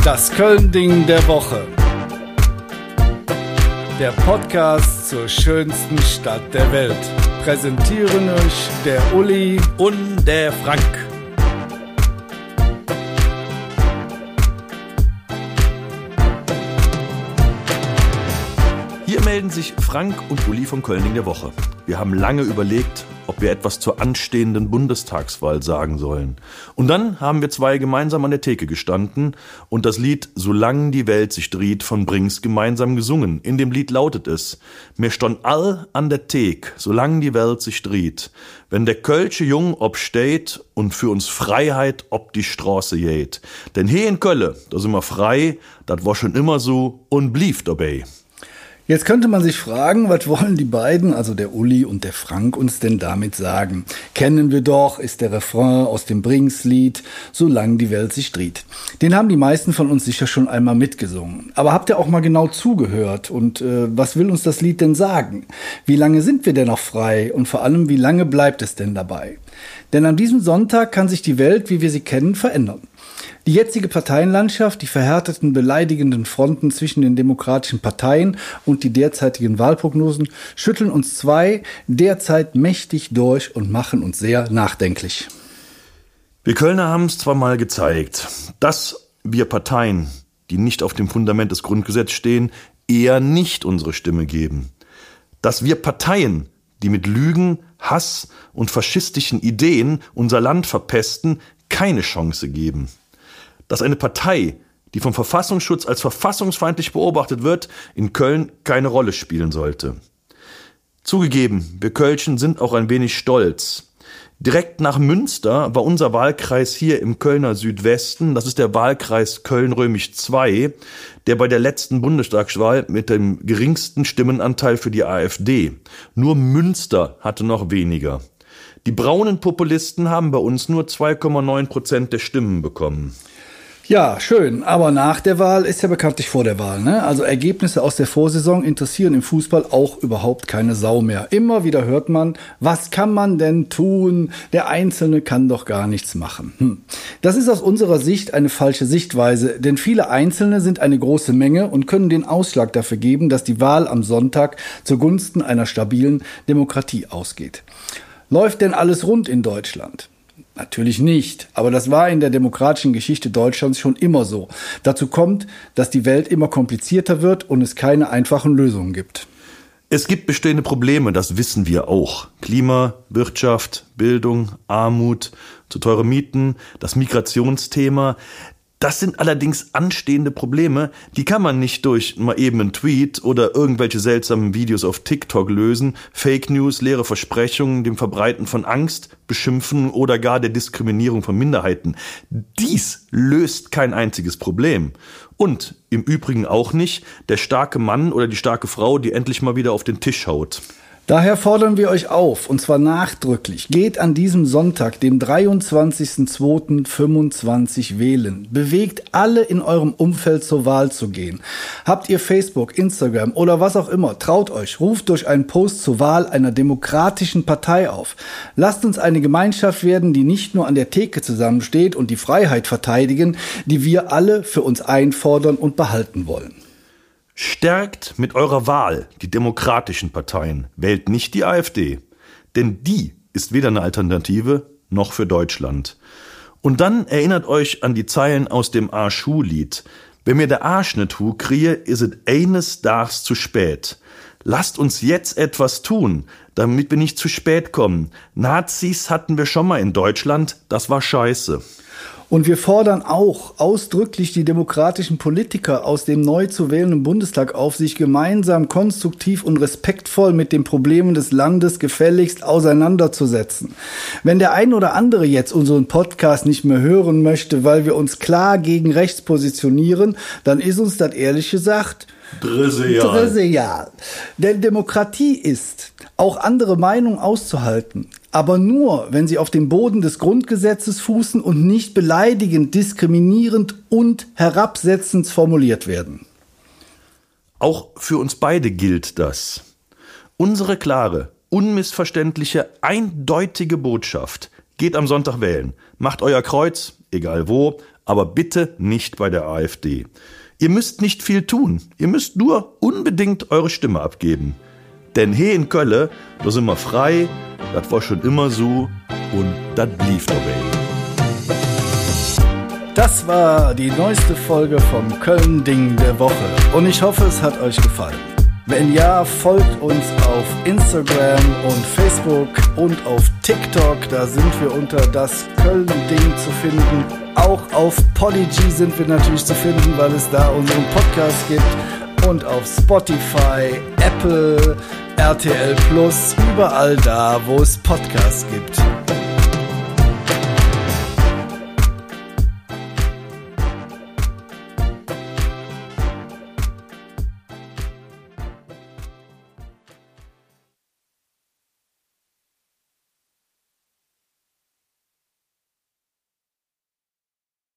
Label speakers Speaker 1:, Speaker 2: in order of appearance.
Speaker 1: Das Köln-Ding der Woche. Der Podcast zur schönsten Stadt der Welt. Präsentieren euch der Uli
Speaker 2: und der Frank. Hier melden sich Frank und Uli vom Köln-Ding der Woche. Wir haben lange überlegt, ob wir etwas zur anstehenden Bundestagswahl sagen sollen. Und dann haben wir zwei gemeinsam an der Theke gestanden und das Lied Solang die Welt sich dreht von Brings gemeinsam gesungen. In dem Lied lautet es: Mir stond all an der Thek, solang die Welt sich dreht, wenn der Kölsche Jung obsteht und für uns Freiheit ob die Straße geht. Denn hier in Kölle, da sind wir frei, dat war schon immer so und blieb dabei.
Speaker 1: Jetzt könnte man sich fragen, was wollen die beiden, also der Uli und der Frank, uns denn damit sagen? Kennen wir doch, ist der Refrain aus dem Brings-Lied, solange die Welt sich dreht. Den haben die meisten von uns sicher schon einmal mitgesungen. Aber habt ihr auch mal genau zugehört? Und was will uns das Lied denn sagen? Wie lange sind wir denn noch frei? Und vor allem, wie lange bleibt es denn dabei? Denn an diesem Sonntag kann sich die Welt, wie wir sie kennen, verändern. Die jetzige Parteienlandschaft, die verhärteten, beleidigenden Fronten zwischen den demokratischen Parteien und die derzeitigen Wahlprognosen schütteln uns zwei derzeit mächtig durch und machen uns sehr nachdenklich.
Speaker 2: Wir Kölner haben es zwar mal gezeigt, dass wir Parteien, die nicht auf dem Fundament des Grundgesetzes stehen, eher nicht unsere Stimme geben. Dass wir Parteien, die mit Lügen, Hass und faschistischen Ideen unser Land verpesten, keine Chance geben. Dass eine Partei, die vom Verfassungsschutz als verfassungsfeindlich beobachtet wird, in Köln keine Rolle spielen sollte. Zugegeben, wir Kölschen sind auch ein wenig stolz. Direkt nach Münster war unser Wahlkreis hier im Kölner Südwesten, das ist der Wahlkreis Köln-Römisch II, der bei der letzten Bundestagswahl mit dem geringsten Stimmenanteil für die AfD. Nur Münster hatte noch weniger. Die braunen Populisten haben bei uns nur 2,9% der Stimmen bekommen.
Speaker 1: Ja, schön, aber nach der Wahl ist ja bekanntlich vor der Wahl, ne? Also Ergebnisse aus der Vorsaison interessieren im Fußball auch überhaupt keine Sau mehr. Immer wieder hört man, was kann man denn tun? Der Einzelne kann doch gar nichts machen. Das ist aus unserer Sicht eine falsche Sichtweise, denn viele Einzelne sind eine große Menge und können den Ausschlag dafür geben, dass die Wahl am Sonntag zugunsten einer stabilen Demokratie ausgeht. Läuft denn alles rund in Deutschland? Natürlich nicht, aber das war in der demokratischen Geschichte Deutschlands schon immer so. Dazu kommt, dass die Welt immer komplizierter wird und es keine einfachen Lösungen gibt.
Speaker 2: Es gibt bestehende Probleme, das wissen wir auch. Klima, Wirtschaft, Bildung, Armut, zu teure Mieten, das Migrationsthema. Das sind allerdings anstehende Probleme, die kann man nicht durch mal eben einen Tweet oder irgendwelche seltsamen Videos auf TikTok lösen, Fake News, leere Versprechungen, dem Verbreiten von Angst, Beschimpfen oder gar der Diskriminierung von Minderheiten. Dies löst kein einziges Problem. Und im Übrigen auch nicht der starke Mann oder die starke Frau, die endlich mal wieder auf den Tisch haut.
Speaker 1: Daher fordern wir euch auf, und zwar nachdrücklich, geht an diesem Sonntag, dem 23.02.25 wählen. Bewegt alle in eurem Umfeld zur Wahl zu gehen. Habt ihr Facebook, Instagram oder was auch immer, traut euch, ruft durch einen Post zur Wahl einer demokratischen Partei auf. Lasst uns eine Gemeinschaft werden, die nicht nur an der Theke zusammensteht und die Freiheit verteidigen, die wir alle für uns einfordern und behalten wollen.
Speaker 2: Stärkt mit eurer Wahl die demokratischen Parteien, wählt nicht die AfD, denn die ist weder eine Alternative noch für Deutschland. Und dann erinnert euch an die Zeilen aus dem Arsch-Hu-Lied. Wenn mir der Arsch nicht hu kriege, is it eines Tags zu spät. Lasst uns jetzt etwas tun, damit wir nicht zu spät kommen. Nazis hatten wir schon mal in Deutschland, das war scheiße.
Speaker 1: Und wir fordern auch ausdrücklich die demokratischen Politiker aus dem neu zu wählenden Bundestag auf, sich gemeinsam konstruktiv und respektvoll mit den Problemen des Landes gefälligst auseinanderzusetzen. Wenn der ein oder andere jetzt unseren Podcast nicht mehr hören möchte, weil wir uns klar gegen rechts positionieren, dann ist uns das ehrlich gesagt Drisseal. Denn Demokratie ist, auch andere Meinungen auszuhalten, aber nur, wenn sie auf dem Boden des Grundgesetzes fußen und nicht beleidigend, diskriminierend und herabsetzend formuliert werden.
Speaker 2: Auch für uns beide gilt das. Unsere klare, unmissverständliche, eindeutige Botschaft: Geht am Sonntag wählen, macht euer Kreuz, egal wo, aber bitte nicht bei der AfD. Ihr müsst nicht viel tun, ihr müsst nur unbedingt eure Stimme abgeben. Denn hier in Kölle, da sind wir frei, das war schon immer so und das blieb dabei.
Speaker 1: Das war die neueste Folge vom Köln-Ding der Woche und ich hoffe, es hat euch gefallen. Wenn ja, folgt uns auf Instagram und Facebook und auf TikTok, da sind wir unter das Köln-Ding zu finden. Auch auf Podigy sind wir natürlich zu finden, weil es da unseren Podcast gibt. Und auf Spotify, Apple, RTL Plus, überall da, wo es Podcasts gibt.